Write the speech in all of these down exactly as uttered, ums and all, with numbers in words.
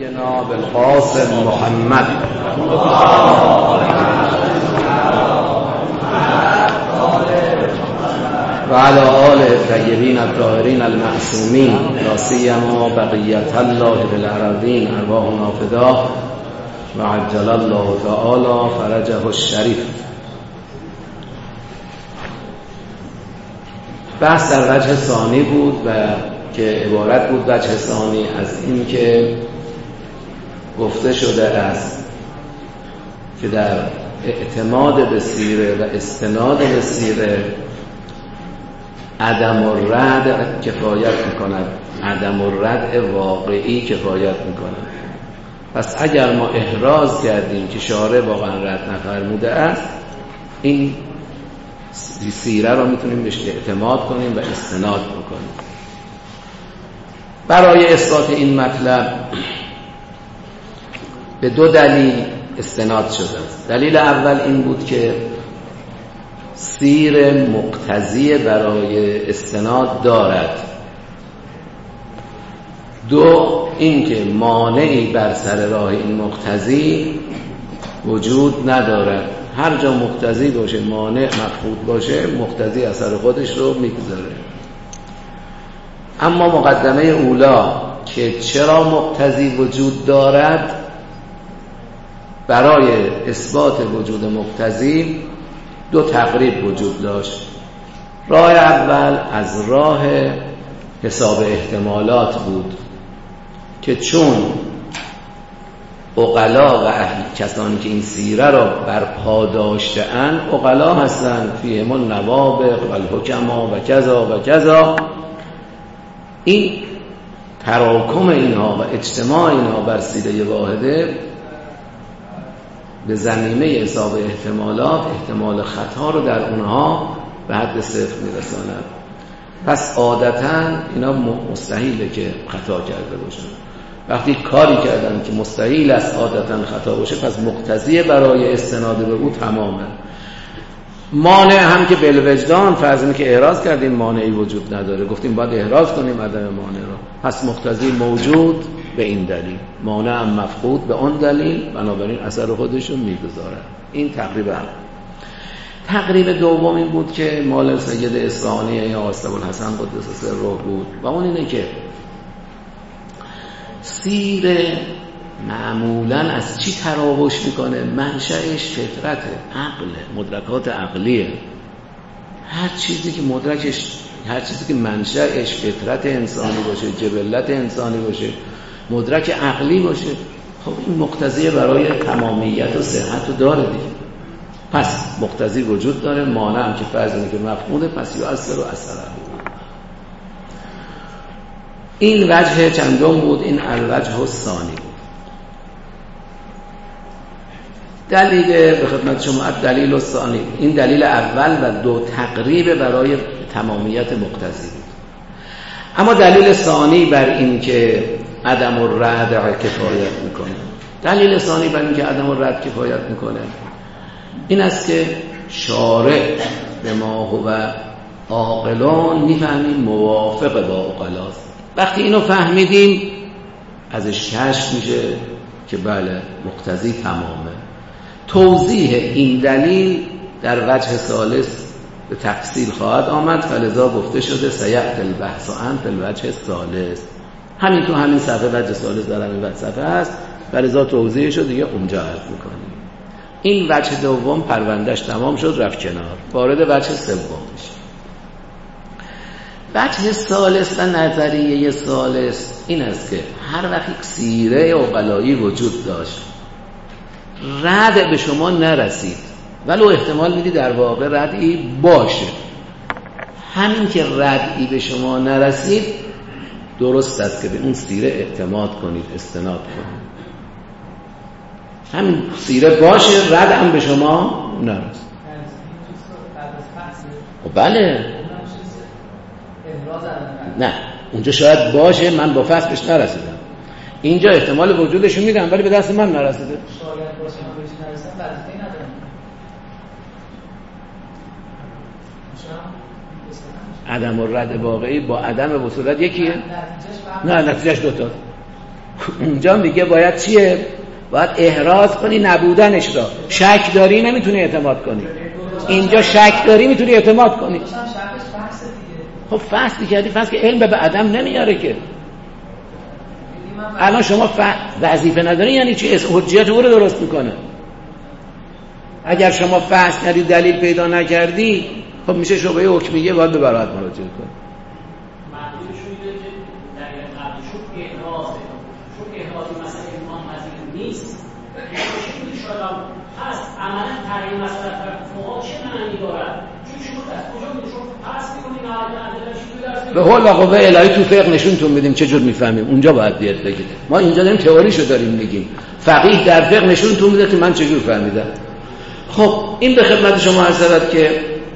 نبینا بالقاسم محمد و علی آله الطیبین الطاهرین المعصومین لا سیما بقیة الله فی الارضین ارواحنا فداه و عجل الله تعالی فرجه الشریف. بحث در وجه ثانی بود و که عبارت بود وجه ثانی از این که گفته شده است که در اعتماد به سیره و استناد به سیره عدم الرد کفایت میکند، عدم الرد واقعی کفایت میکند. پس اگر ما احراز کردیم که شارع واقعا رد نفرموده است، این سیره رو میتونیم بهش اعتماد کنیم و استناد بکنیم. برای اثبات این مطلب به دو دلیل استناد شده است. دلیل اول این بود که سیر مقتضی برای استناد دارد. دو اینکه مانعی بر سر راه این مقتضی وجود ندارد. هر جا مقتضی باشه، مانع مفقود باشه، مقتضی اثر خودش رو میگذاره. اما مقدمه اولا که چرا مقتضی وجود دارد، برای اثبات وجود مقتضی دو تقریب وجود داشت. راه اول از راه حساب احتمالات بود که چون عقلا و اهل کسانی که این سیره را برپا داشته‌اند عقلا هستند، فیهم النوابغ و الحکما و کذا و کذا، این تراکم اینها و اجتماع اینها بر سیره واحده به زمینه حساب احتمالات احتمال خطا رو در اونها به حد صفر میرساند. پس عادتاً اینا مستحیله که خطا کرده باشن. وقتی کاری کردن که مستحیل است عادتاً خطا باشه، پس مقتضی برای استناد به او تمامه. مانع هم که بالوجدان، فرض اینه که اعراض کردیم مانعی وجود نداره، گفتیم باید اعراض کنیم عدم مانع رو، پس مقتضی موجود به این دلیل، مانع هم مفقود به اون دلیل، بنابراین اثر خودش رو میگذاره. این تقریبا. تقریب دوم این بود که مال سید اصفهانی یا قاسم الحسن قدس سره بود و اون اینه که سیره معمولاً از چی تراوش میکنه؟ منشأش فطرته، عقله، مدرکات عقلیه. هر چیزی که مدرکش، هر چیزی که منشأش فطرت انسانی باشه، جبلت انسانی باشه، مدرک عقلی باشه، خب این مقتضی برای تمامیت و صحت رو داره دیگه. پس مقتضی وجود داره، مانع هم که فرض اینه که مفقوده، پس یؤثر و اثره. این وجه چندم بود، این الوجه الثانی بود. دلیل به خدمت شما دلیل الثانی، این دلیل اول و دو تقریب برای تمامیت مقتضی بود. اما دلیل ثانی بر این که عدم الرد کفایت میکنه، دلیل ثانی بر این که عدم الرد کفایت میکنه این است که شارع به ما هو عاقلان میفهمیم موافق با عقلاست. وقتی اینو فهمیدیم ازش کشف میشه که بله مقتضی تمامه. توضیح این دلیل در وجه ثالث به تفصیل خواهد آمد، فلذا گفته شده سیأتی البحث عن فی الوجه الثالث. همین تو همین صفحه وجه ثالث در همین صفحه هست، فلذا توضیح شده دیگه اونجا عرض میکنیم. این وجه دوم پروندهش تمام شد، رفت کنار، وارد وجه سوم میشه. وجه ثالث و نظریه ثالث این است که هر وقت سیره عقلایی وجود داشت، رد به شما نرسید، ولو احتمال میدی در واقع ردی باشه، همین که ردی به شما نرسید درست است که به اون سیره اعتماد کنید، استناد کنید. همین سیره باشه، رد هم به شما نرسید. بله نه، اونجا شاید باشه من با فصل بهش نرسیدم، اینجا احتمال وجودش رو میدم ولی به دست من نرسیده. شاید باشه من بهش نرسیدم، وظیفه‌ای ندارم. عدم الرد واقعی با عدم وصولت یکیه؟ نه، نتیجهش دوتا. اونجا میگه باید چیه؟ باید احراز کنی نبودنش را. شک داری نمیتونی اعتماد کنی، اینجا شک داری میتونی اعتماد کنی. خب فصل کردی، فصل که علم به عدم نمیاره که. الان شما ف... وظیفه نداری یعنی چی؟ حجیت او رو درست میکنه. اگر شما فصل کردی دلیل پیدا نکردی، خب میشه شبهه حکمیه، باید به براءت مراجعه کنی. معنیش اینه که در قبل شو احراز شو احراز مسئله امام پذیر نیست. چه شدم هست عملا تعیین مسئله فقها چه معنی دارد؟ چون شما از کجا میشه پس می‌کنید عدالت به حول قوه الهی تو فقه نشونتون میدیم چه جور میفهمیم. اونجا باید بیاد بگید. ما اینجا داریم تئوریشو داریم میگیم. فقیه در فقه نشونتون میده که من چه جور فهمیدم. خب این به خدمت شما عرض شود که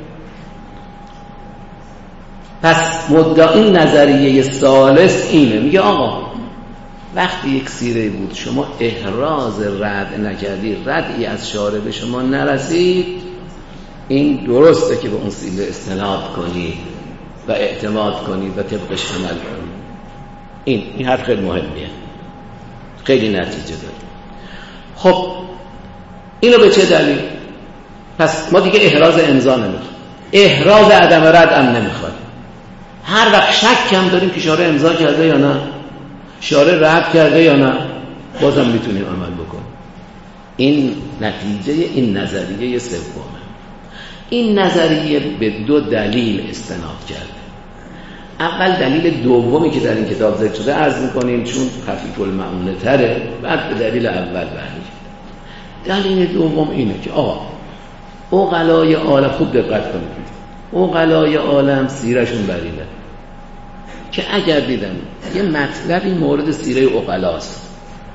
پس مدعی نظریه ثالث اینه، میگه آقا وقتی یک سیره بود شما احراز رد نکردی، ردی از شارع به شما نرسید، این درسته که به اون سیره استناد کنی و اعتماد کنی و طبقش عمل کنی. این این حرف خیلی مهمیه، خیلی نتیجه داره. خب اینو به چه دلیل؟ پس ما دیگه احراز امضا نمیخوایم، احراز عدم رد هم نمیخوایم. هر وقت شک کم داریم که شارع امضا کرده یا نه، شارع رد کرده یا نه، بازم میتونیم عمل بکنیم. این نتیجه این نظریه سومه. این نظریه به دو دلیل استناد کرده. اول دلیل دومی که در این کتاب ذکر شده عرض میکنیم چون خفیف المعونه تره، بعد به دلیل اول برمیگردیم. دلیل دوم اینه که آقا عقلای عالم، خوب دقت کنید، عقلای عالم سیرشون برینه که اگر دیدن یه مطلبی مورد سیره عقلاست،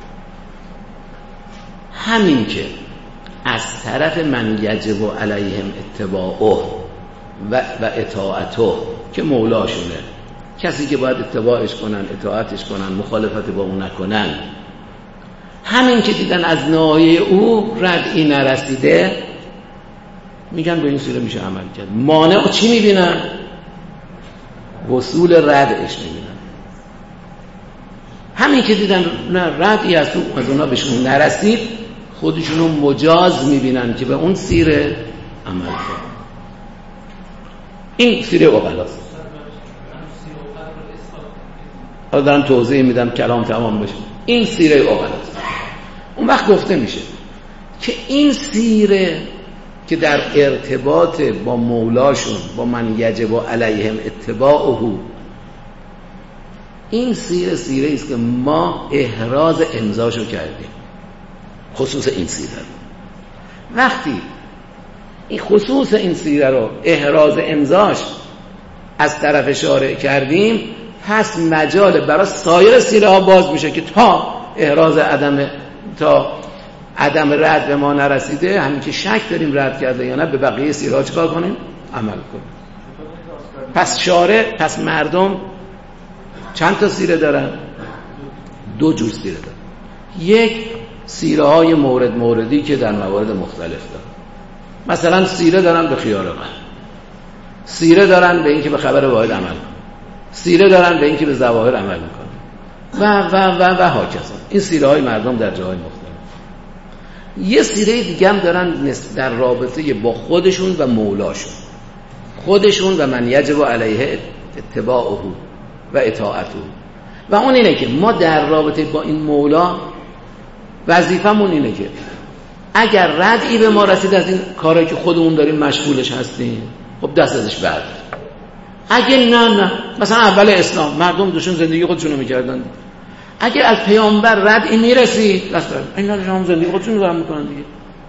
همین که از طرف من یجب علیهم اتباعه و, و اطاعته که مولاشونه، کسی که باید اتباعش کنن، اطاعتش کنن، مخالفت با اون نکنن، همین که دیدن از ناحیه او ردی نرسیده، میگن به این سیره میشه عمل کرد. مانع چی میبینن؟ وصول ردش میبینن. همین که دیدن نه ردی از تو از اونا بهشون نرسید، خودشونو مجاز میبینن که به اون سیره عمل کنن. این سیره عقلاست. حالا دارم توضیح میدم کلام تمام بشه. این سیره عقلاست. اون وقت گفته میشه که این سیره که در ارتباط با مولاشون، با من یجب علیهم اتباعه، این سیره سیره است که ما احراز امضاشو کردیم، خصوص این سیره رو. وقتی این خصوص این سیره رو احراز امضاش از طرف شارع کردیم، پس مجال برای سایر سیره ها باز میشه که تا احراز عدم تا عدم رد به ما نرسیده، همین که شک داریم رد کرده یا نه، به بقیه سیره ها چیکار کنیم؟ عمل کنیم. پس شارع، پس مردم چند تا سیره دارن؟ دو جور سیره دارن. یک سیره های مورد موردی که در موارد مختلف دارن، مثلا سیره دارن به خیار قلب، سیره دارن به اینکه به خبر واحد عمل کنن، سیره دارن به اینکه به ظواهر عمل میکنن و و و و هاکذا. این سیره های مردم در جاهای مختلف. یه سیره دیگه هم دارن در رابطه با خودشون و مولاشون، خودشون و من یجب علیه اتباعه و اطاعته. و اون اینه که ما در رابطه با این مولا وظیفمون اینه که اگر ردی به ما رسید از این کاری که خودمون داریم مشغولش هستیم، خب دست ازش برد. اگه نه نه مثلا اول اسلام مردم دوشون زندگی خودشونو میکردن، اگه از پیامبر ردی میرسید دست برد، اینا هم زندگی خودشونو دارن میکنن دیگه.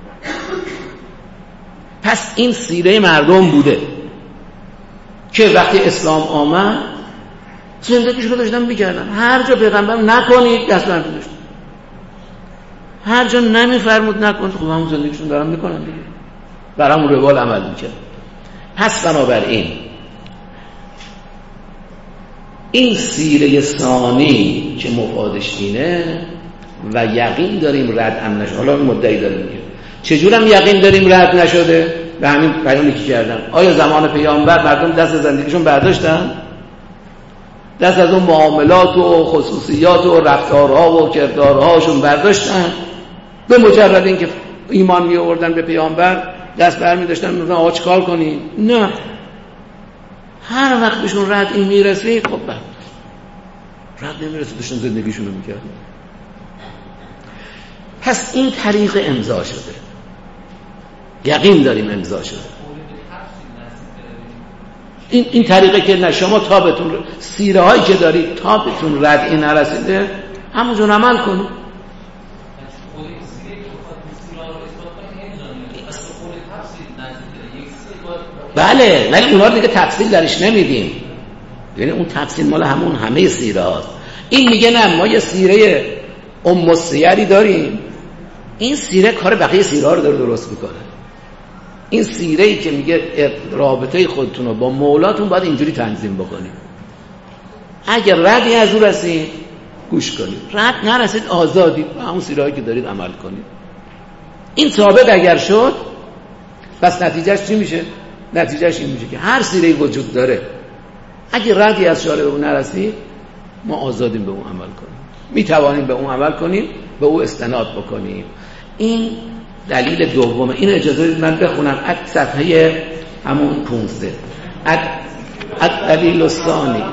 پس این سیره مردم بوده که وقتی اسلام آمد زندگیش رو داشتن میکردن. هر جا پیغمبر نکنید دست برد داشتن، هر جا نمیفرمود نکنید، خب همون زندگیشون دارن میکنن دیگه، بر همون روال عمل میکرد. پس بنابراین این سیره ثانی که مفادش اینه و یقین داریم رد هم نشده، حالا مدعی داریم میگه چجورم یقین داریم رد نشده؟ به همین بیانی که کردم. آیا زمان پیامبر مردم دست زندگیشون برداشتن؟ دست از اون معاملات و خصوصیات و رفتارها و کردارهاشون برداشتن. به مجرد اینکه ایمان می آوردن به پیامبر دست برمی داشتن میگفتن آقا چیکار کنیم؟ نه، هر وقت بهشون رد این میرسید خب بعد رد نمیرسید داشتن زندگیشون رو میکردن. پس این طریق امضا شده، یقین داریم امضا شده. این این طریقه که نه شما تا بهتون سیره هایی که دارید تا بهتون رد این نرسیده همونجور عمل کنید. بله، ولی اونا رو دیگه تفصیل درش نمیدیم، یعنی اون تفصیل مال همون همه سیره هاست. این میگه نه ما یه سیره ام السیری داریم، این سیره کار بقیه سیره ها رو داره درست میکنه. این سیره ای که میگه رابطه خودتون رو با مولاتون باید اینجوری تنظیم بکنید. اگر ردی از اون رسید گوش کنید، رد نرسید آزادید با همون سیره هایی که دارید عمل کنید. این ثابت اگر شد پس نتیجهش چی میشه؟ نتیجهش این میشه که هر سیره‌ای وجود داره اگه ردی از شارع به اون نرسید ما آزادیم به اون عمل کنیم، میتوانیم به اون عمل کنیم، به اون استناد بکنیم. این دلیل دومه. این اجازه بدید من بخونم از صفحه همون پونزده. از دلیل الثانی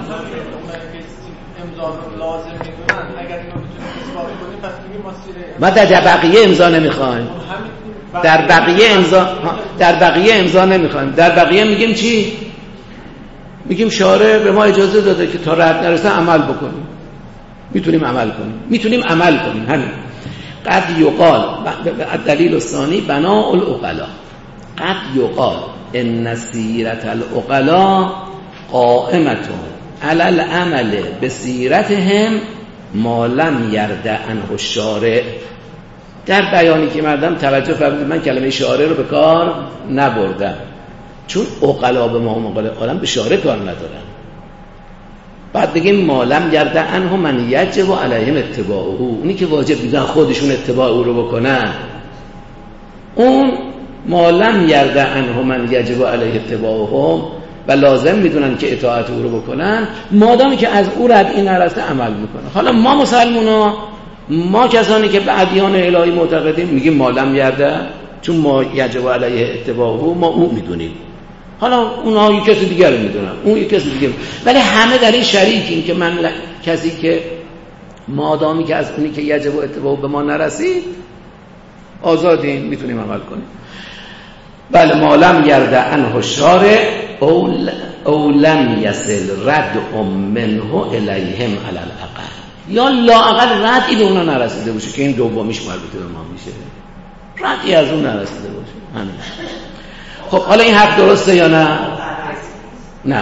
ما در بقیه امضا نمیخوایم، در بقیه امضا در بقیه امضا نمیخوایم. در بقیه میگیم چی؟ میگیم شارع به ما اجازه داده که تا رد نرسه عمل بکنیم، میتونیم عمل کنیم، میتونیم عمل کنیم. همین. قد یقال الدلیل الثانی بناء العقلاء، قد یقال ان سیرت العقلاء قائمة علی العمل بسیرتهم ما لم یرد عنه الشارع. در بیانی که مردم توجه فرمودید من کلمه شارع رو به کار نبردم، چون عقلا به ما عالم به شارع کار ندارن. بعد بگیم ما لم یرد عنه من یجب علیهم اتباعه، اونی که واجب میدن خودشون اتباع او رو بکنن، اون ما لم یرد عنه من یجب علیه اتباعه و لازم میدونن که اطاعت او رو بکنن، مادامی که از او رد این نرسته عمل میکنه. حالا ما مسلمونا، ما کسانی که به ادیان الهی معتقدیم میگیم ما لم یرد، چون ما یجب علیه اتباعه ما اون میدونیم، حالا اونها یک کسی دیگر رو میدونن، اون یک کسی دیگر، ولی همه در این شریکیم که من ل... کسی که مادامی که از اونی که یجب اتباعه به ما نرسید آزادیم، میتونیم عمل کنیم. بله ما لم یرد عنه الشارع او, او لم یصل رد منه الیهم علی الاقل، یا لااقل ردی به اونا نرسیده باشه که این دومیش مربوط به ما میشه، ردی از اون نرسیده باشه. همین. خب حالا این حرف درسته یا نه؟ نه.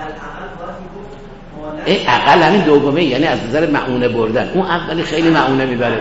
این اقل همین دومه، یعنی از نظر معونه بردن. اون اولی خیلی معونه میبره.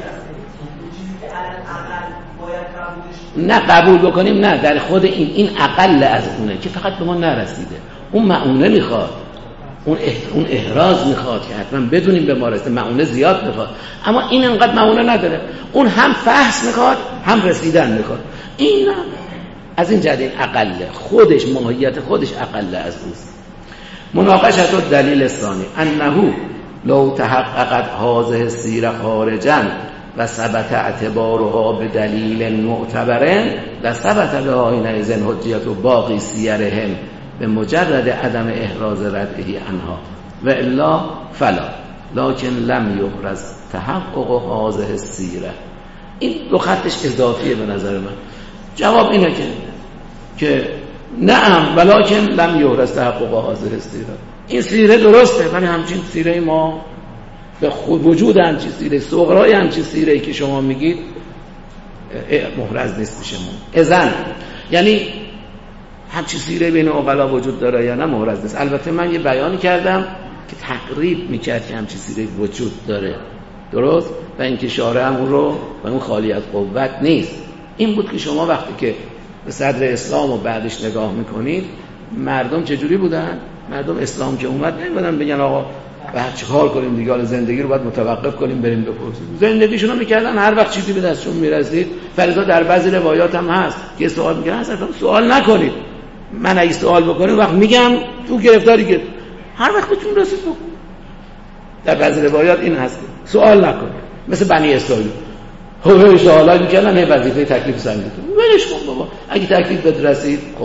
نه قبول بکنیم، نه در خود این این اقل از اونه که فقط به ما نرسیده. اون معونه میخواد، اون اون احراز میخواد که حتما بدونیم به ما رسیده، معونه زیاد میخواد، اما این انقدر معونه نداره. اون هم فحص میخواد هم رسیدن میخواد. این از این جهت این اقله، خودش ماهیت خودش اقله از اوست. مناقشه الدلیل الثانی انه لو تحققت هذه السیره خارجا و ثبت اعتبارها به دلیل معتبر لثبت لها حینئذ حجیت باقی سیرهم به مجرد عدم احراز رده عنها و الا فلا لکن لم یحرز تحقق هذه السیره. این دو خطش اضافیه به نظر من. جواب اینه که که نعم ولکن لم یحرز تحقق هذه السیره. این سیره درسته ولی همچین سیره ما به خود وجود همچین سیره صغرای همچین سیره‌ای که شما میگید محرز نیست میشه ما اذن، یعنی همچین سیره بین عقلا وجود داره یا نه محرز نیست. البته من یه بیانی کردم که تقریب میکرد که همچین سیره وجود داره، درست، و اینکه شارع هم اون رو و اون خالی از قوت نیست. این بود که شما وقتی که به صدر اسلام و بعدش نگاه میکنید مردم چجوری بودن؟ مردم اسلام که اومد نمیدونن بگن آقا بعد چیکار کنیم دیگه، حالا زندگی رو باید متوقف کنیم بریم بپرسیم. زندگیشون رو میکردن، هر وقت چیزی به دستشون میرسید. فریضا در بعضی روایات هم هست که سوال میکنن، اصلا سوال نکنید، من اگه سوال بکنم وقت میگم تو گرفتاری که هر وقت بتون رسید بکن. در بعضی روایات این هست سوال نکن، مثل بنی اسرائیل خب سوالات میکنن هی وظیفه تکلیف سنگیتون ولش کن بابا، اگه تکلیف بهت رسید خب.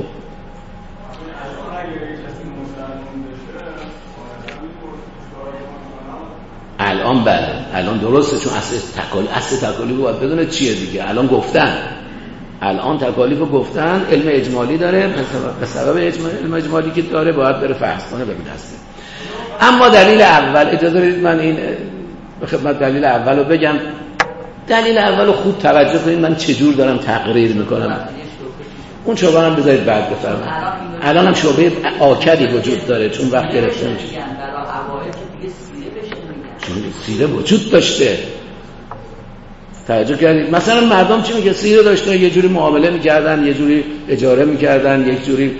الان بله الان درسته، چون اصل تکالیف اصل تکالیف باید بدونه چیه دیگه. الان گفتن الان تکالیفو گفتن، علم اجمالی داره، به سبب علم اجمالی که داره باید بره فحص کنه ببین هسته. اما دلیل اول، اجازه بدید من این به خدمت دلیل اولو بگم. دلیل اولو خوب توجه کنید من چجور دارم تقریر میکنم. اون شعبه هم بذارید بعد بفرمایید. الان هم شعبه آکدی وجود داره چون وقت گرفته میشه. چون سیره وجود داشته. توجه کردید مثلا مردم چی میگه؟ سیره داشته، یه جوری معامله میکردن، یه جوری اجاره میکردن، یک جوری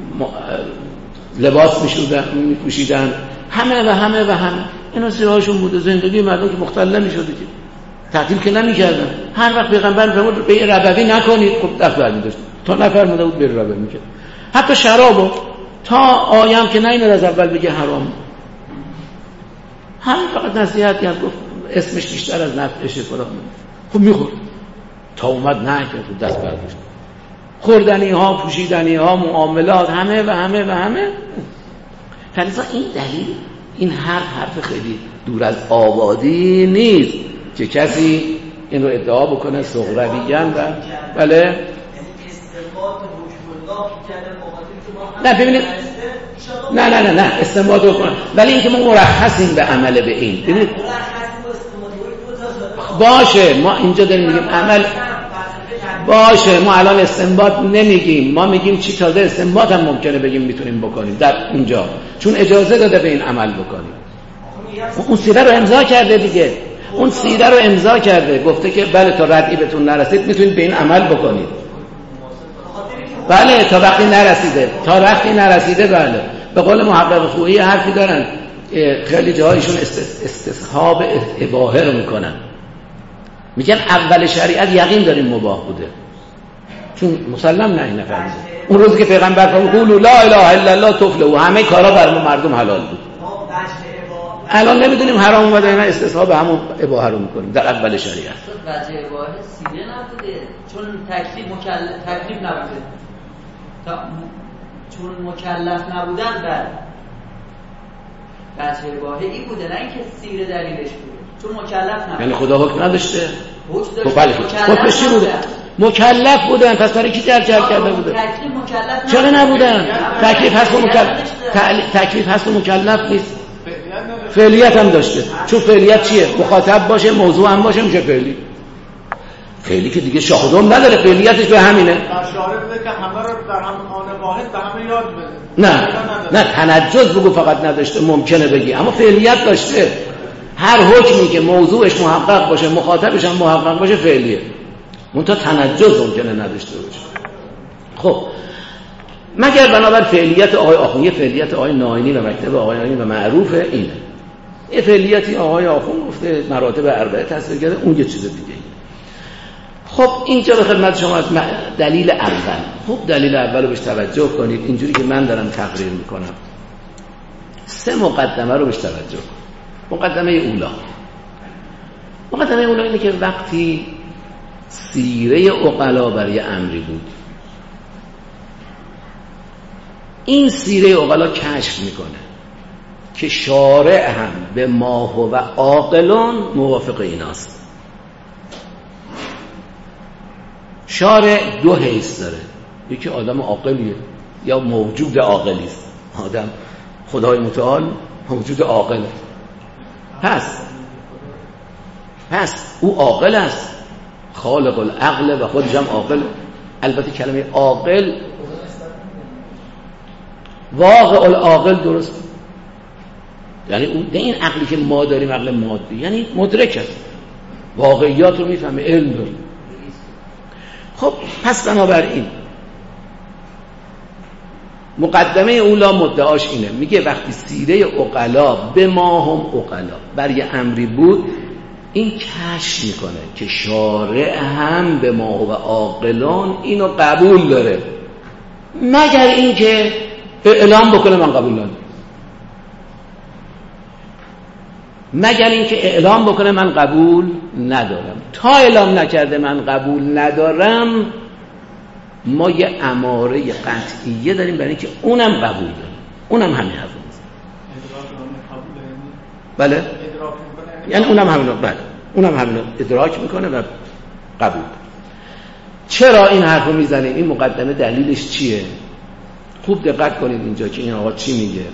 لباس میپوشیدن، همه و همه و همه اینا سیره هاشون بوده. زندگی مردم که مختل نمیشده که تعطیل که نمیکردن. هر وقت پیغمبر فرمود به ربوی نکنید، خب دست برمی‌داشت تا نفرموده بود بره ربوی میکرد. حتی شرابو تا آیم که نه از اول بگه حرام، همین فقط نصیحت کرد، گفت اسمش بیشتر از نفعشه فلان، خب میخورد تا اومد نه که دست برداشت. خوردنی ها، پوشیدنی ها، معاملات، همه و همه و همه. فلذا این دلیل، این حرف حرف خیلی دور از آبادی نیست که کسی این رو ادعا بکنه صغرویان و بله. نه ببینید، نه نه نه نه استنباط بکنه، ولی اینکه ما مرخصیم به عمل به این. ببینید باشه، ما اینجا داریم میگیم عمل باشه، ما الان استنباط نمیگیم، ما میگیم چی تازه استنباط هم ممکنه بگیم میتونیم بکنیم در اونجا، چون اجازه داده به این عمل بکنیم. اون سیره رو امضا کرده دیگه، اون سیره رو امضا کرده، گفته که بله تا ردی بهتون نرسید میتونید به این عمل بکنید. بله تا وقتی نرسیده، تا وقتی نرسیده بله. به قول محقق خویی حرفی دارن، خیلی جاهایشون استصحاب اباحه رو میکنن، میگن اول شریعت یقین داریم مباح بوده، چون مسلم نه این نفر اون روزی که پیغمبر فرمود قولوا لا اله الا الله تفلحوا، همه کارا بر مردم حلال بود. الان نمیدونیم حرام اومده اینا، استصحاب همون اباحه رو میکنیم در اول شریعت. وجه اباحه سیره نبوده، چون تکلیف مکلف تکلیف نبوده، تا چون مکلف نبودن بر وجه اباحه این بوده، نه اینکه سیره دلیلش بوده، چون مکلف نبوده. یعنی خدا حکم نداشته؟ حکم داشته. حکمش چی بوده؟ مکلف بودن، پس برای کی جر جر کرده بوده؟ تکلیف مکلف چرا نبودن؟ تکلیف هست و مکلف تکلیف هست و مکلف نیست. فعلیت هم داشته، چون فعلیت چیه؟ مخاطب باشه، موضوع هم باشه، میشه فعلی. فعلی که دیگه شاهدم نداره، فعلیتش به همینه. اشاره بده که همه رو در هم آن واحد به همه یاد بده. نه نه تنجز بگو فقط نداشته، ممکنه بگی، اما فعلیت داشته. هر حکمی که موضوعش محقق باشه، مخاطبش هم محقق باشه، فعلیه. منتها تنجز ممکنه نداشته باشه. خب مگر بنابر فعلیت آقای آخوندی، فعلیت آقای ناینی و مکتب آقای ناینی و معروف اینه. یه فعلیتی آقای آخوند گفته مراتب اربعه تصویر کرده، اون یه چیز دیگه. خب اینجا به خدمت شما از دلیل اول. خب دلیل اول رو بهش توجه کنید، اینجوری که من دارم تقریر میکنم. سه مقدمه رو بهش توجه کنید. مقدمه اولا، مقدمه اولا اینه که وقتی سیره عقلا برای امری بود، این سیره عقلا کشف میکنه که شارع هم به ما هو عاقلون موافق ایناست. شارع دو حیث داره، یکی آدم عاقلیه یا موجود عاقلی است. آدم خدای متعال موجود عاقله، پس پس او عاقل است، خالق العقل و خودش هم عاقل. البته کلمه عاقل واقع العاقل درست، یعنی اون نه این عقلی که ما داریم عقل مادی، یعنی مدرک است، واقعیات رو میفهمه، علم داره. خب پس بنابراین مقدمه اولا مدعاش اینه، میگه وقتی سیره عقلا به ما هم عقلا برای امری بود، این کشف میکنه که شارع هم به ما و عاقلان اینو قبول داره، مگر اینکه اعلام بکنه من قبول ندارم. مگر اینکه اعلام بکنه من قبول ندارم. تا اعلام نکرده من قبول ندارم، ما یه اماره قطعیه داریم برای اینکه اونم قبول داره، اونم همین حرف میزنه. بله یعنی اونم همین بله اونم همین ادراک میکنه و قبول. چرا این حرفو میزنه؟ این مقدمه دلیلش چیه؟ خوب دقت کنید اینجا که این آقا چی میگه.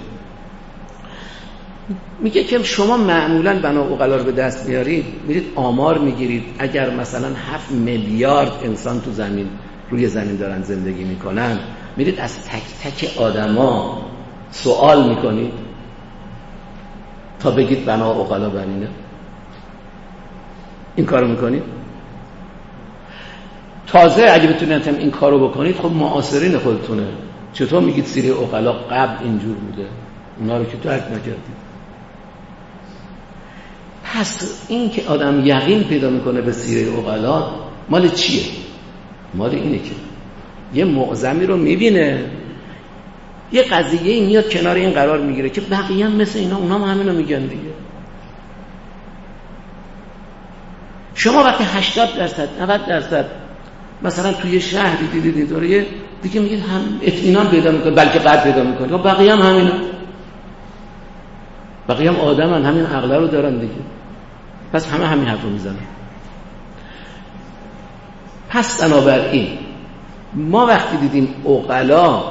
میگه که شما معمولاً بنا عقلا رو به دست میارید، میرید آمار میگیرید اگر مثلا هفت میلیارد انسان تو زمین روی زمین دارن زندگی میکنن، میرید از تک تک آدما سوال میکنید تا بگید بنا عقلا بر اینه. این کارو میکنید؟ تازه اگه بتونید این کارو بکنید، خب معاصرین خودتونه. چطور میگید سیره عقلا قبل اینجور بوده؟ اونا رو که درک نکردید. پس این که آدم یقین پیدا میکنه به سیره عقلا مال چیه؟ مال اینه که یه معظمی رو میبینه، یه قضیه میاد کنار این قرار میگیره که بقیه هم مثل اینا، اونا هم همینو میگن دیگه. شما وقتی هشتاد درصد نود درصد مثلا توی شهری دیدید اینطوریه دیگه، میگید هم اطمینان پیدا میکنه، بلکه قد پیدا میکنه بقیه هم همینا، بقیه هم آدم هم همین عقله رو دارن دیگه، پس همه همین حرف رو میزنن. پس بنابراین ما وقتی دیدیم عقلا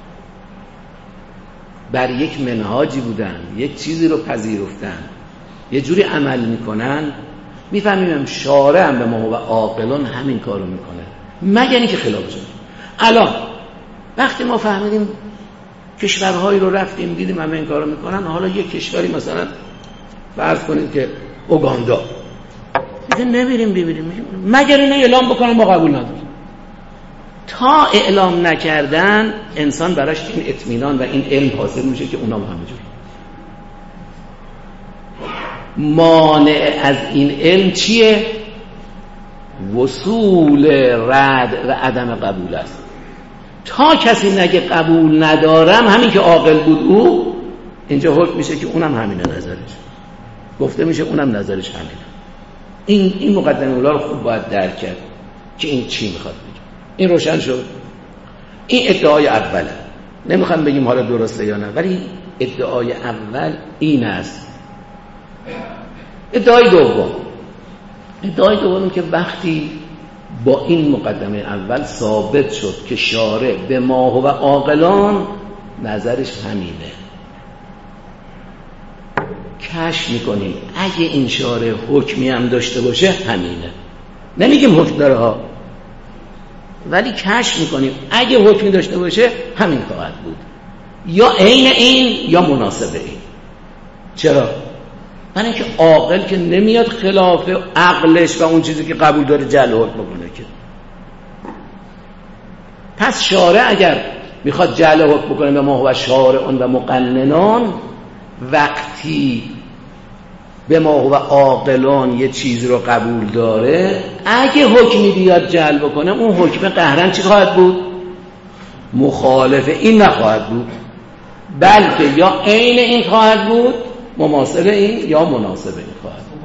بر یک منهاجی بودن، یک چیزی رو پذیرفتن، یه جوری عمل میکنن، میفهمیم شارع هم به ما و عاقلان همین کارو میکنه، مگر اینکه خلاف شد. الان وقتی ما فهمیدیم کشورهایی رو رفتیم دیدیم همه این کارو میکنن، حالا یک کشوری مثلا فرض کنید که اوگاندا، دیگه نمیریم ببینیم، مگر اینه اعلام بکنن ما قبول نداریم. تا اعلام نکردن انسان براش این اطمینان و این علم حاصل میشه که اونا هم همینجور. مانع از این علم چیه؟ وصول رد و عدم قبول است. تا کسی نگه قبول ندارم، همین که عاقل بود او، اینجا حکم میشه که اونم همینه نظرش، گفته میشه اونم نظرش همینه. این این مقدمه اولا رو خوب باید درک کرد که این چی میخواد بگه. این روشن شد. این ادعای اوله، نمیخوام بگیم حالا درسته یا نه، ولی ادعای اول این است. ادعای دوم، ادعای دوم که وقتی با این مقدمه اول ثابت شد که شارع به ما و عاقلان نظرش همینه، کشف میکنیم اگه این شارع حکمی هم داشته باشه همینه. نمیگیم حکم داره ها، ولی کشف میکنیم اگه حکمی داشته باشه همین خواهد بود، یا عین این یا مناسب این. چرا؟ برای اینکه عاقل که نمیاد خلاف عقلش و اون چیزی که قبول داره جعل حکم بکنه که. پس شارع اگر میخواد جعل حکم بکنه به ما و شارعون و مقننان، وقتی به ما و عاقلان یه چیزی رو قبول داره، اگه حکمی بیاد جعل بکنه، اون حکم قهرن چی خواهد بود؟ مخالف این نخواهد بود، بلکه یا عین این خواهد بود، مماثل این، یا مناسب این خواهد بود.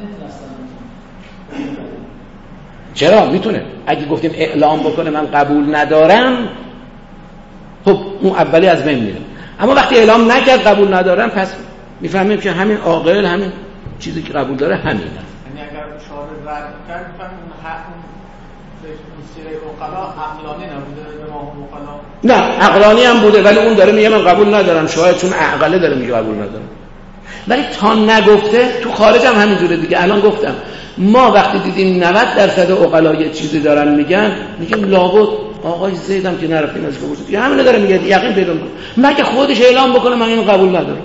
چرا؟ میتونه. اگه گفتیم اعلام بکنه من قبول ندارم، خب اون اولی از بین میره. اما وقتی اعلام نکرد قبول ندارم، پس میفهمیم که همین عاقل، همین چیزی که قبول داره همینه. یعنی اگر شارع رد کرد، میفهمیم اون سیره عقلا عقلانی نبوده به ما عقلا؟ نه، عقلانی هم بوده، ولی اون داره میگه من قبول ندارم، شاید چون عقله داره میگه قبول ندارم. ولی تا نگفته، تو خارج هم همینجوره دیگه. الان گفتم ما وقتی دیدیم نود درصد عقلا یه چیزی دارن میگن، میگیم لابد آقای زیدم که نرفتیم از گفت یه همینه داره میگه، یقین پیدا کنه، مگه خودش اعلام بکنه من اینو قبول ندارم.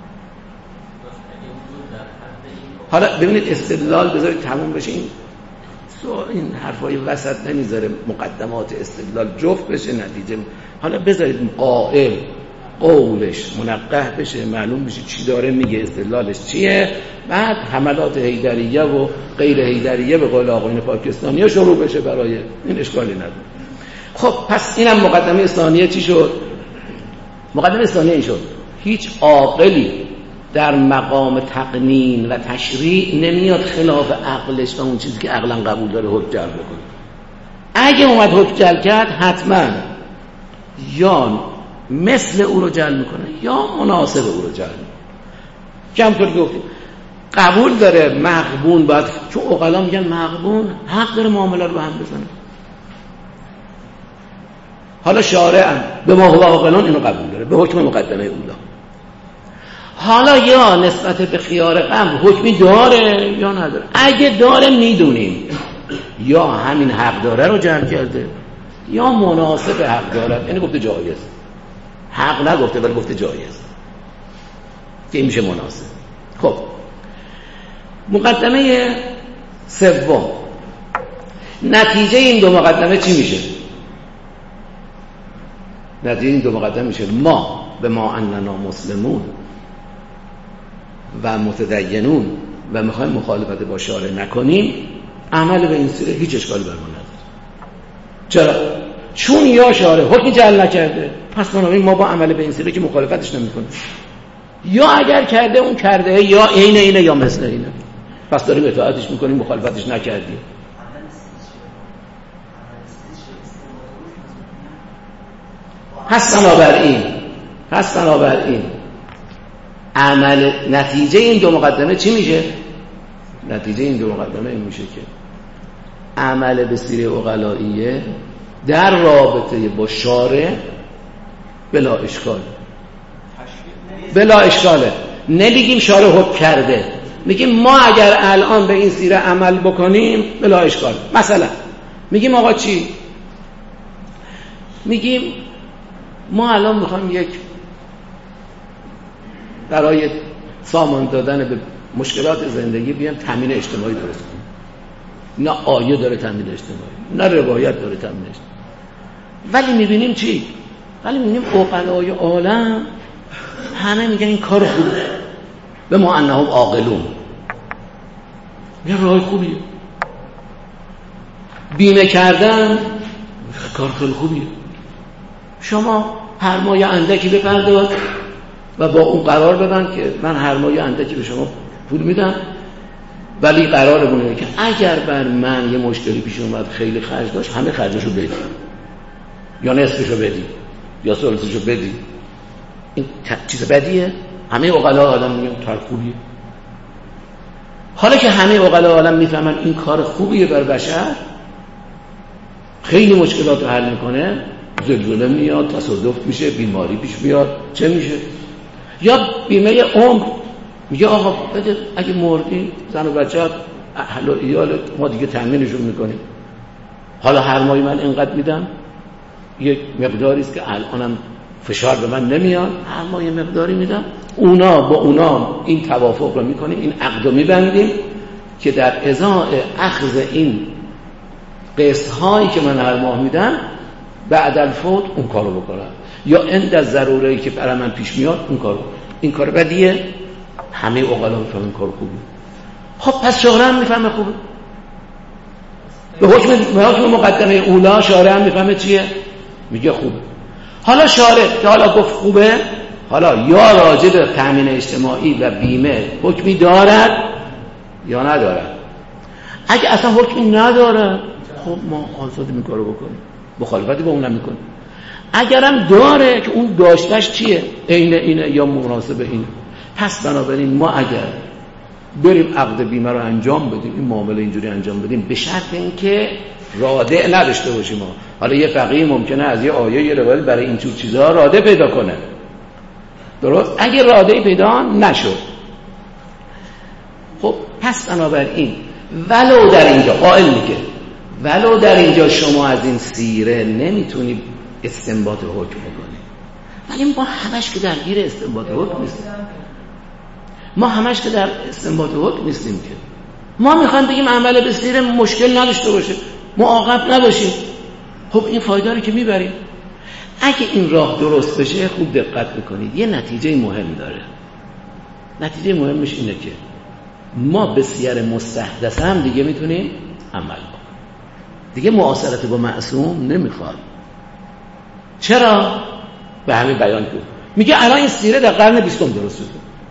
حالا ببینید استدلال بذارید تموم بشه، این این حرفای وسط نمیذاره مقدمات استدلال جفت بشه نتیجه. حالا بذارید قائل قولش منقح بشه، معلوم بشه چی داره میگه، استدلالش چیه، بعد حملات حیدریه و غیر حیدریه به قول آقایون پاکستانی‌ها شروع بشه. برای این اشکالی نداره. خب پس اینم مقدمه ثانیه چی شد؟ مقدمه ثانیه این شد هیچ عاقلی در مقام تقنین و تشریع نمیاد خلاف عقلش و اون چیزی که عقلا قبول داره حکم جلب بکنه. اگه اومد حکم جلب کرد حتما یا مثل او رو جلب میکنه یا مناسب او رو جلب میکنه. که همطور که گفتیم قبول داره مغبون باید، چون عقلا میگن مغبون حق داره معامله رو به هم بزنه. حالا شارع هم به ما هو عاقلون اینو قبول داره به حکم مقدمه اولا. حالا یا نسبت به خیار قبل حکمی داره یا نداره. اگه داره میدونیم یا همین حق داره رو جمع کرده یا مناسب حق داره، یعنی گفته جایز، حق نگفته ولی گفته جایز که این میشه مناسب. خب مقدمه سوم، نتیجه این دو مقدمه چی میشه؟ نتیجه این دو مقدمه میشه ما به ما اننا مسلمون و متدینون و میخوایم مخالفت با شارع نکنیم، عمل به این سیره هیچ اشکالی بر ما نداره. چرا؟ چون یا شارع حکمی جعل نکرده، پس بنابراین ما با عمل به این سیره که مخالفتش نمیکنیم، یا اگر کرده اون کرده یا عین اینه یا مثل اینه، پس داریم اطاعتش میکنیم، مخالفتش نکردیم. پس بنابراین پس بنابراین عمل نتیجه این دو مقدمه چی میشه؟ نتیجه این دو مقدمه این میشه که عمل به سیره عقلائیه در رابطه با شارع بلا اشکال بلا اشکاله. نمیگیم شارع حکم کرده، میگیم ما اگر الان به این سیره عمل بکنیم بلا اشکال. مثلا میگیم آقا چی؟ میگیم ما الان میخوایم یک برای سامان دادن به مشکلات زندگی بیام تامین اجتماعی درست کنیم. نه آیه داره تامین اجتماعی، نه روایت داره تامین اجتماعی، ولی میبینیم چی؟ ولی میبینیم عقلای عالم همه میگن این کار خوبه، به ما انهم عاقلون، یه راه خوبیه. بیمه کردن کار خیلی خوبیه. شما هر ماه اندکی بپرداز و با اون قرار بدن که من هر ماه اندکی به شما پول میدم، ولی قرارمونه که اگر بر من یه مشکلی پیش اومد خیلی خرج داشت همه خرجشو بدی یا نصفشو بدی یا ثلثشو بدی. این چیز بدیه؟ همه عقلا عالم میگن کار خوبیه. حالا که همه عقلا عالم میفهمن این کار خوبیه بر بشر، خیلی مشکلات رو حل میکنه، زلزله میاد، تصادف میشه، بیماری پیش میاد، چه میشه؟ یا بیمه عمر میگه آقا بده اگه مردی زن و بچه‌ت اهل و عیالت ما دیگه تامینشون میکنیم. حالا هر ماهی من اینقدر میدم، یک مقداری است که الانم فشار به من نمیاد، هر ماه یه مقداری میدم، اونا با اونا این توافق رو میکنیم، این عقد رو میبندیم که در ازای اخذ این قسط هایی که من هر ماه میدم بعد الفوت اون کارو بکنم، یا عند ضروره‌ای که برای من پیش میاد اون کارو. این کار بدیه؟ همه عقلا میفهمن کار خوبه. خب پس شارع هم میفهمه خوبه. به حکم به حکم مقدمه اولا شارع هم میفهمه چیه؟ میگه خوبه. حالا شارع که حالا گفت خوبه، حالا یا راجع به تامین اجتماعی و بیمه حکمی دارد یا ندارد. اگه اصلا حکمی نداره خب ما آزاد این کارو بکنیم، مخالفتی با اون نمیکنیم. اگرم داره که اون داشتش چیه؟ عین اینه یا مناسب اینه. پس بنابراین ما اگر بریم عقد بیمه رو انجام بدیم، این معامله اینجوری انجام بدیم، به شرط اینکه رادع نداشته باشیم. حالا یه فقیه ممکنه از یه آیه یه روایت برای این جور چیزها رادع پیدا کنه، درست؟ اگه رادعی پیدا نشد، خب پس بنابراین ولو در اینجا قائل میگه ولو در اینجا شما از این سیره نمیتونی استنباط حکم بکنی، ولی ما همش که درگیر استنباط حکم نیستیم. ما همش که در استنباط حکم نیستیم که ما میخوایم بگیم عمل به سیره مشکل نداشته باشه، معاقب نباشیم. خب این فایده رو که میبریم. اگه این راه درست بشه خوب دقت بکنید، یه نتیجه مهم داره. نتیجه مهمش اینه که ما به سیر مستحدث هم دیگه میتونیم عمل کنیم، دیگه معاصرت با معصوم نمیخواد. چرا؟ به همین بیان کرد. میگه الان این سیره در قرن بیستم درست شده،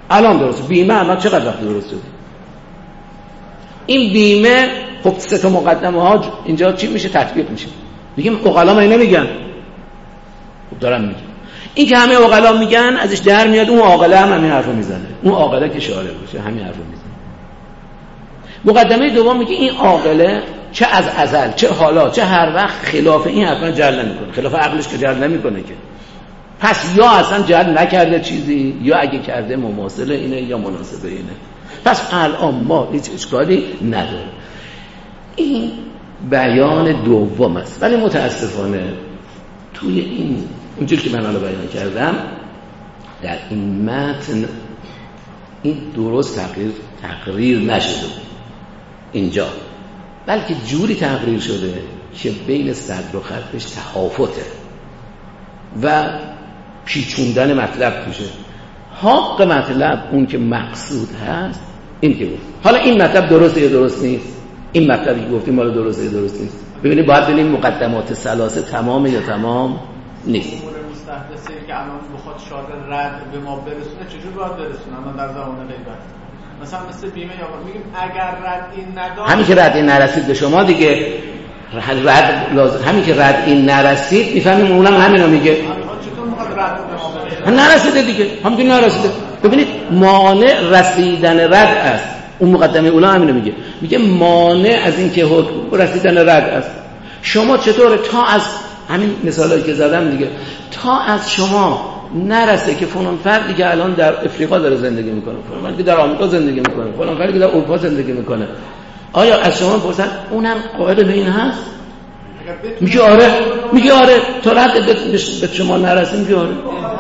الان درست بیمه الان چقدر وقت درست شده؟ این بیمه خب سه تا مقدمه ها اینجا چی میشه؟ تطبیق میشه. میگیم عقلا ما نمیگن، خب دارم میگم این که همه عقلا میگن ازش در میاد اون عاقله هم همین حرفو میزنه، اون عاقله که شارع باشه همین حرفو میزنه. مقدمه دوم میگه این عاقله چه از ازل چه حالا چه هر وقت خلاف این حرفا جعل نمیکنه، خلاف عقلش که جعل نمیکنه که، پس یا اصلا جعل نکرده چیزی یا اگه کرده مماثل اینه یا مناسب اینه، پس الان ما هیچ اشکالی نداره. این بیان دوم است. ولی متاسفانه توی این اونجوری که من الان بیان کردم در این متن این درست تقریر تقریر نشده اینجا، بلکه جوری تقریر شده که بین صدر و خطش تهافته و پیچوندن مطلب توشه. حق مطلب اون که مقصود هست این که بود. حالا این مطلب درسته یا درست نیست؟ این مطلبی که گفتیم مال درسته یا درست نیست؟ ببینید باید ببینیم مقدمات ثلاثه تمام یا تمام نیست. امور مستحدثه که الان بخواد شارع رد به ما برسونه چجور باید برسونه؟ الان در زمان غیبت مثلا مثل بیمه یا میگیم اگر رد این نداشت، همین که رد این نرسید به شما دیگه رد لازم، همین که رد این نرسید میفهمیم اونم همینو میگه. چطور میخواد رد به ما برسونه؟ نرسیده دیگه، همین نرسیده. ببینید مانع رسیدن رد است. اون مقدمه اولا همینو میگه، میگه مانع از این که حکم رسیدن رد است. شما چطوره تا از همین مثالایی که زدم دیگه، تا از شما نرسه که فلان فردی که الان در افریقا داره زندگی میکنه، فلان فردی که در آمریکا زندگی میکنه، فلان فردی که در اروپا زندگی میکنه، آیا از شما پرسن اونم قائل به این هست؟ میگه آره، میگه آره. تا رد به شما نرسه میگه آره.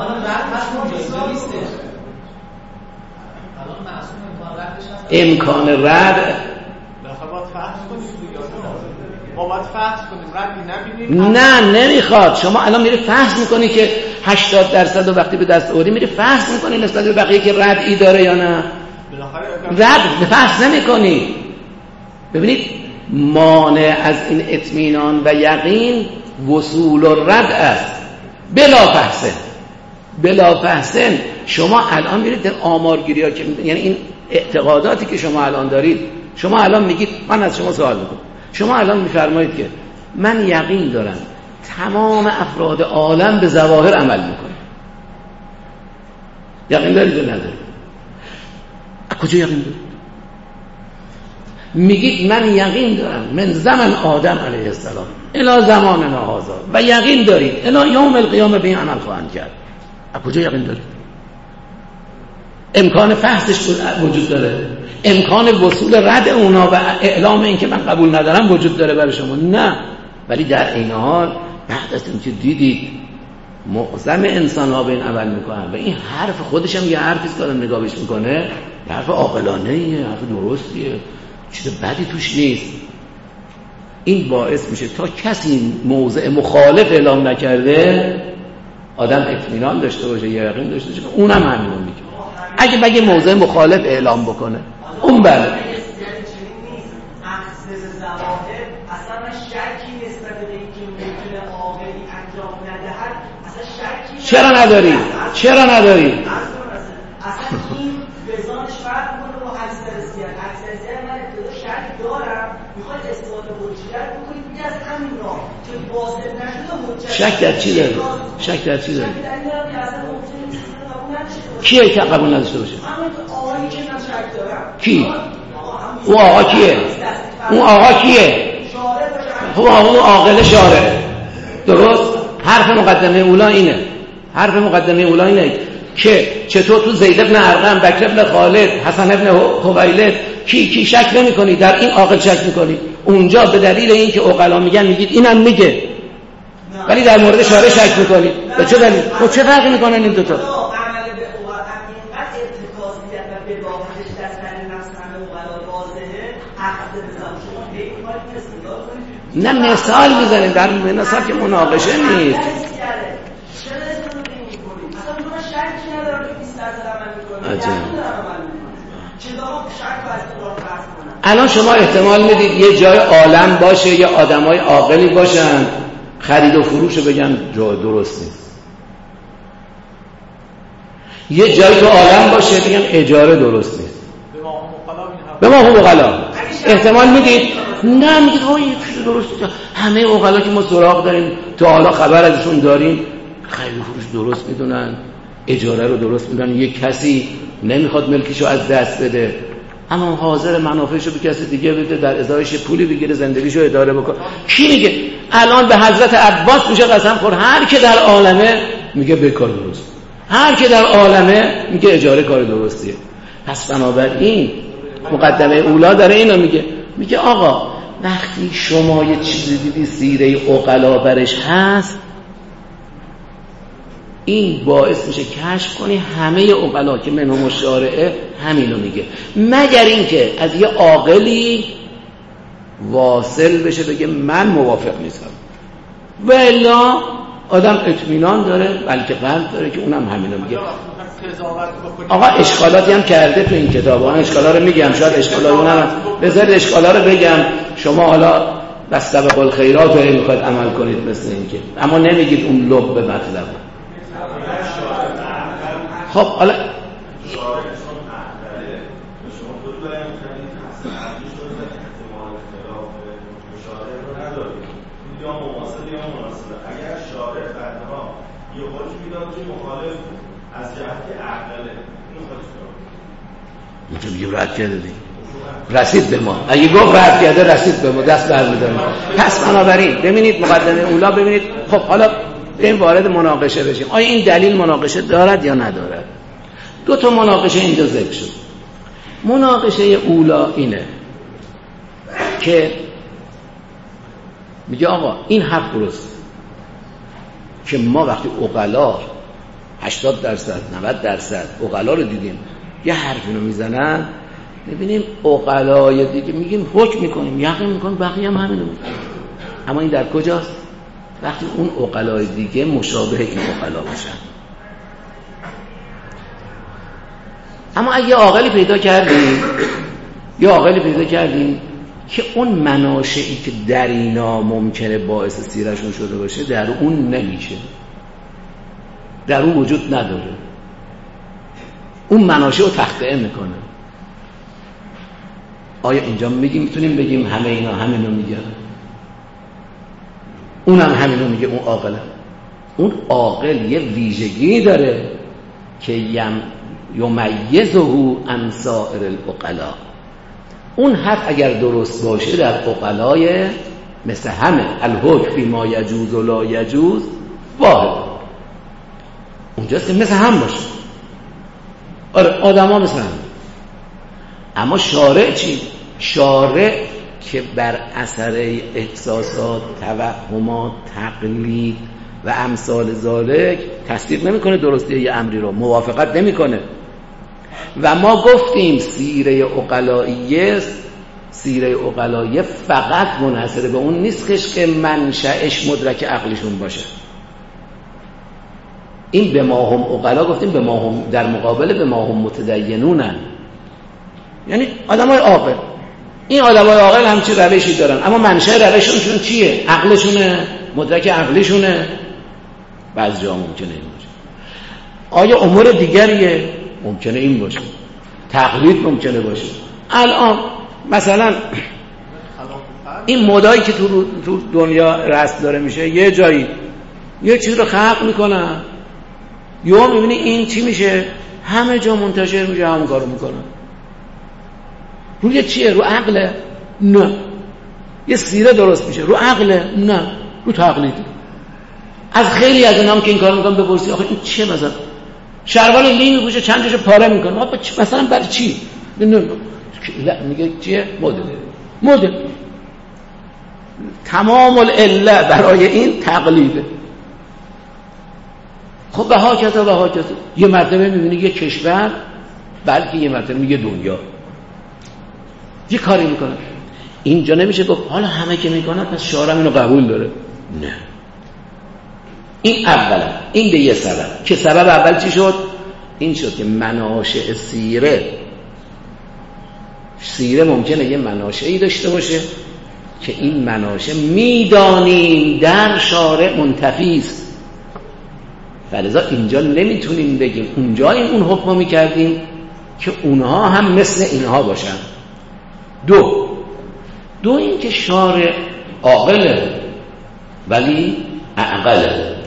امکان رد ما باید فحص کنیم، ردی نبینیم. نه نمیخواد. شما الان میری فحص میکنی که هشتاد درصد وقتی به دست آوردی میری فحص میکنی نسبت به بقیه که ردی داره یا نه. رد به فحص نمیکنی. ببینید مانع از این اطمینان و یقین وصول و رد است بلا فحص. بلا فحص شما الان میرید در آمارگیری ها که یعنی این اعتقاداتی که شما الان دارید، شما الان میگید، من از شما سوال میکنم، شما الان میفرمایید که من یقین دارم تمام افراد عالم به ظواهر عمل میکنه. یقین دارید یا ندارید؟ از کجا یقین دارید؟ میگید من یقین دارم من زمان آدم علیه السلام الی زماننا هذا و یقین دارید الی یوم القیامه به این عمل خواهند کرد. از کجا یقین دارید؟ امکان فحصش وجود داره، امکان وصول رد اونا و اعلام این که من قبول ندارم وجود داره برای شما؟ نه. ولی در این حال بعد از اینکه دیدید معظم انسان ها به این عمل میکنن و این حرف خودش هم یه حرفی است که نگاه بهش میکنه، حرف عاقلانه ایه، حرف درستیه، چیز بدی توش نیست، این باعث میشه تا کسی موضع مخالف اعلام نکرده آدم اطمینان داشته باشه، یقین داشته باشه. اونم همینو میگه. اگه بگه موضع مخالف اعلام بکنه اون بله اصلا شکی نسبت به اینکه ممکنه عاقلی انجام ندهد اصلا شکی چرا نداری؟ چرا نداری؟ اصلا این وزانش فرق میکنه با اکثریت. اکثریت من ابتدا شک دارم، میخواد اثبات حجیت بکنید میگه از همین راه که واصل نشده حجت. شک در چی داری؟ شک در چی داری؟ شک در این که اصلا ممکنه چیزی قبول نشه. کیه که قبول نداشته باشه؟ همین آقایی که من شک دارم. کی؟ اون آقا کیه؟ اون آقا کیه؟ خب اون عاقل شارع. درست؟ حرف مقدمه اولا اینه. حرف مقدمه اولا اینه که چطور تو زید ابن ارقم، بکر ابن خالد، حسن ابن حویلد کی کی شک نمی‌کنی، در این عاقل شک می‌کنی. اونجا به دلیل اینکه عقلا میگن میگید اینم میگه، ولی در مورد شارع شک می‌کنی. به چه دلیل؟ خب چه فرقی می‌کنن این دو تا؟ نه مثال میزنیم، در مثال که مناقشه نیست. الان شما احتمال میدید یه جای عالم باشه یه آدمای عاقلی باشن خرید و فروش بگن جا درست نیست. یه جایی تو عالم باشه بگن اجاره درست نیست، به ما هم اقلا احتمال میدید؟ نه میگید ها یه چیز درست نیست. همه اقلا که ما سراغ داریم تا حالا خبر ازشون داریم خرید فروش درست میدونن، اجاره رو درست میدونن، یک کسی نمیخواد ملکیشو از دست بده اما حاضر منافعشو به کسی دیگه بده، در ازایش پولی بگیره زندگیشو اداره بکنه. کی میگه؟ الان به حضرت عباس میشه قسم خور هر که در عالمه میگه به کار درست، هر که در عالمه میگه اجاره کار درستیه. پس بنابراین مقدمه اولا داره اینو میگه، میگه آقا وقتی شما یه چیزی دیدی سیره عقلا برش هست، این باعث میشه کشف کنی همه عقلا که منهم الشارعه همینو میگه، مگر اینکه از یه عاقلی واصل بشه بگه من موافق نیستم، و الا آدم اطمینان داره بلکه قلب داره که اونم همینو میگه. آقا اشکالاتی هم کرده تو این کتاب، اون اشکالا رو میگم، شاید اشکالا اونم بذارید اشکالا رو بگم، شما حالا بستبق الخیرات رو میخواید عمل کنید مثل این که، اما نمیگید اون لب به مطلب. خب حالا اینجا میگه رد کرده دیگه، رسید به ما، اگه گفت رد کرده رسید به ما، دست برمی‌داریم. پس بنابراین ببینید مقدمه اولا، ببینید خب حالا بریم وارد مناقشه بشیم. آیا این دلیل مناقشه دارد یا ندارد؟ دو تا مناقشه اینجا ذکر شد. مناقشه اولا اینه که میگه آقا این حرف درست که ما وقتی عقلا هشتاد درصد نود درصد عقلا رو دیدیم یه حرفی رو میزنن، میبینیم عقلای دیگه میگیم حکم میکنیم یقین میکنیم بقیه هم همینو میکنیم، اما این در کجاست؟ وقتی اون عقلای دیگه مشابه این عقلا باشن. اما اگه عاقلی پیدا کردیم یا عاقلی پیدا کردیم که اون مناشئی که در اینا ممکنه باعث سیرشون شده باشه در اون نمیشه، در اون وجود نداره، اون مناشئ رو تخطئه میکنه، آیا اینجا میگیم میتونیم بگیم همه اینا همینو میگن؟ اونم همینو میگه، اون عاقل. اون عاقل یه ویژگی داره که یم یمیزه عن سائر العقلا. اون حرف اگر درست باشه در عقلای مثل همه الحکم فیما یجوز و لا یجوز واحد، اونجاست که مثل هم باشه. آره آدم ها مثل هم. اما شارع چی؟ شارع که بر اثر احساسات، توهمات، تقلید و امثال ذالک تصدیق نمیکنه درستی یه امری رو، موافقت نمیکنه. و ما گفتیم سیره عقلائیه، سیره عقلائیه فقط منحصر به اون نیستش که منشأش مدرک عقلشون باشه. این به ما هم عقلا گفتیم، به ما هم در مقابل به ما هم متدینونن، یعنی آدمای عاقل. این آدمای عاقل همچی روشی دارن، اما منشأ روششون چیه؟ عقلشونه، مدرک عقلشونه. بعضی جا ممکنه این باشه. آیا امور دیگریه؟ ممکنه این باشه. تقلید ممکنه باشه. الان مثلا این مدایی که تو تو دنیا رسم داره میشه، یه جایی یه چیز رو خلق میکنن، یا میبینی این چی میشه، همه جا منتشر میشه، همون کارو میکنن. روی چیه؟ رو عقله؟ نه. یه سیره درست میشه، رو عقله؟ نه، رو تقلید. از خیلی از اینا هم که این کار میکنن بپرسی آخه این چه، مثلا شلوار لی میپوشه چند تاشو پاره میکنه، مثلا برای چی؟ نه میگه چیه؟ مدل. مدل تمام العله برای این تقلیده. خب به ها کتا به ها کتا یه مرتبه میبینی یه کشور، بلکه یه مرتبه میگه دنیا یه کاری میکنه. اینجا نمیشه گفت حالا همه که میکنن پس شارع اینو قبول داره. نه، این اولا، این به یه سبب. که سبب اول چی شد؟ این شد که مناشئ سیره سیره ممکنه یه مناشئی داشته باشه که این مناشئ میدانیم در شارع منتفی است، فلذا اینجا نمیتونیم بگیم اونجا این اون حکم رو میکردیم که اونها هم مثل اینها باشن. دو دو این که شارع عاقله ولی اعقله.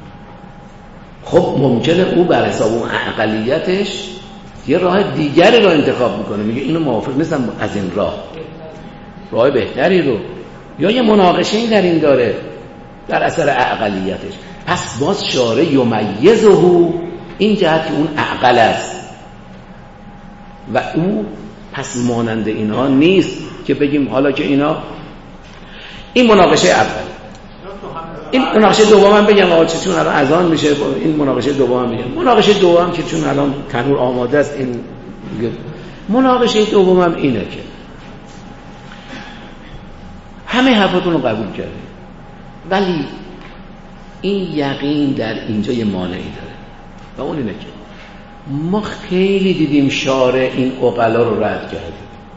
خب ممکنه او بر حساب اون عقلیتش یه راه دیگری رو انتخاب میکنه، میگه اینو موافق نیستم از این راه، راه بهتری رو، یا یه مناقشه‌ای در این داره در اثر عقلیتش. پس باز شارع یمیزه این جهت که اون عقل است و او پس مانند اینها نیست که بگیم حالا که اینا این مناقشه اول. این مناقشه دوم هم بگم آقا چون الان اذان میشه، این مناقشه دوم هم بگم. مناقشه دوم که چون الان تنور آماده است، این مناقشه دوم هم اینه که همه حرفاتون رو قبول کردیم ولی این یقین در اینجا یه مانعی داره و اون اینه که ما خیلی دیدیم شارع این عقلا رو رد کرده،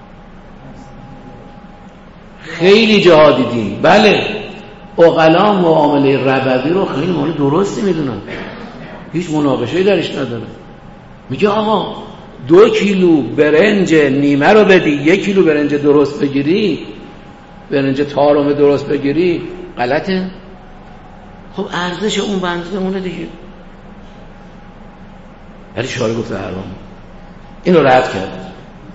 خیلی جاها دیدیم. بله عقلا معامله ربوی رو خیلی معامله درستی میدونن، هیچ مناقشه‌ای درش نداره. میگه آقا دو کیلو برنج نیمه رو بدی یک کیلو برنج درست بگیری، برنج تارم درست بگیری، غلطه؟ خب ارزش اون بنزه اونه دیگه. ولی شارع گفته حرام، اینو رد کرد.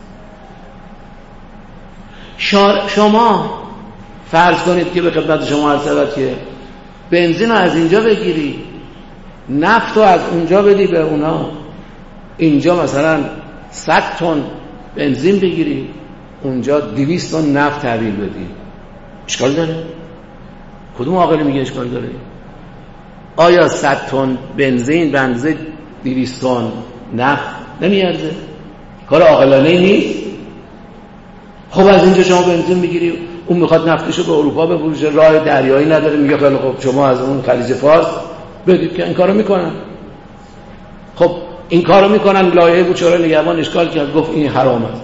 شارع شما فرض کنید که به خدمت شما عرض شود که بنزین رو از اینجا بگیری، نفت رو از اونجا بدی به اونا، اینجا مثلا صد تن بنزین بگیری، اونجا دویست تن نفت تحویل بدی، اشکال داره؟ کدوم عاقلی میگه اشکال داره؟ آیا صد تن بنزین به اندازه دویست تن نفت نمیارزه؟ کار عاقلانه نیست؟ خب از اینجا شما بنزین میگیری، اون میخواد نفتشو به اروپا بفروشه، راه دریایی نداره، میگه خیلی خب شما از اون خلیج فارس بدید که این کارو میکنن. خب این کارو میکنن، لایحه بود شورای نگهبان اشکال کرد گفت این حرام است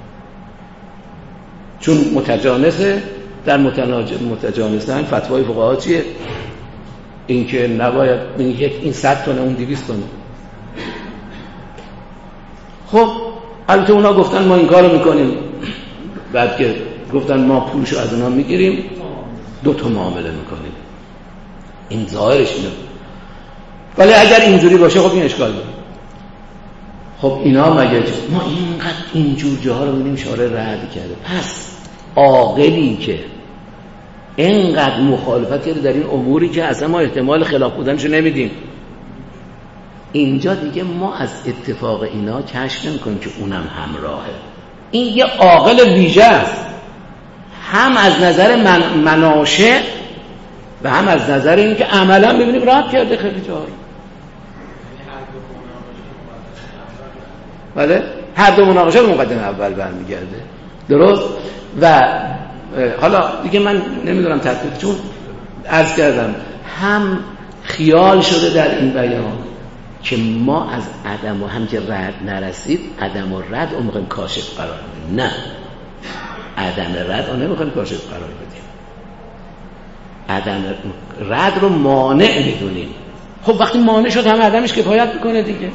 چون متجانسه. در متجانسن فتوای فقها چیه؟ این که نباید این یک این صد تن اون دویست تن. خب البته اونا گفتن ما این کارو میکنیم، بعد که گفتن ما پولشو از اونا میگیریم دو تا معامله میکنیم، این ظاهرش اینه. ولی اگر اینجوری باشه خب این اشکال داره. خب اینا مگه ما اینقدر اینجور جاها رو ببینیم شارع رد کرده، پس عاقلی که اینقدر مخالفت کرده در این اموری که اصلا ما احتمال خلاف بودنشو نمیدیم، اینجا دیگه ما از اتفاق اینا کشف نمی‌کنیم که اونم همراهه. این یه عاقل ویژه است، هم از نظر من مناشه و هم از نظر این که عملا ببینیم رد کرده خیلی جاها. بله هر دو مناقشه به مقدمه اول برمیگرده، درست؟ و حالا دیگه من نمیدونم تطبیق، چون عرض کردم هم خیال شده در این بیان که ما از عدم و هم که رد نرسید عدم و رد رو میخوایم کاشف قرار بدیم. نه، عدم رد رو نمیخوایم کاشف قرار بدیم، عدم رد رو مانع میدونیم. خب وقتی مانع شد همه عدمش کفایت میکنه دیگه.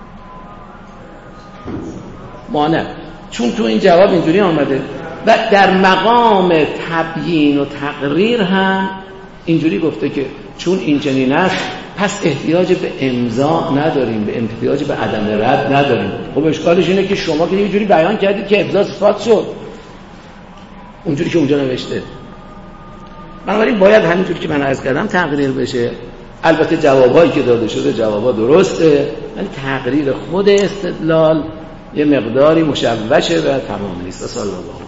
مانع، چون تو این جواب اینجوری آمده و در مقام تبیین و تقریر هم اینجوری گفته که چون این چنین است پس احتیاج به امضا نداریم، به احتیاج به عدم رد نداریم. خب اشکالش اینه که شما که یه جوری بیان کردید که ابضاء صفات شد اونجوری که اونجا نوشته، بنابراین باید همینجوری که من عرض کردم تقریر بشه. البته جوابایی که داده شده جوابا درسته، ولی تقریر خود استدلال یه مقداری مشوشه و تمام نیست. صلی الله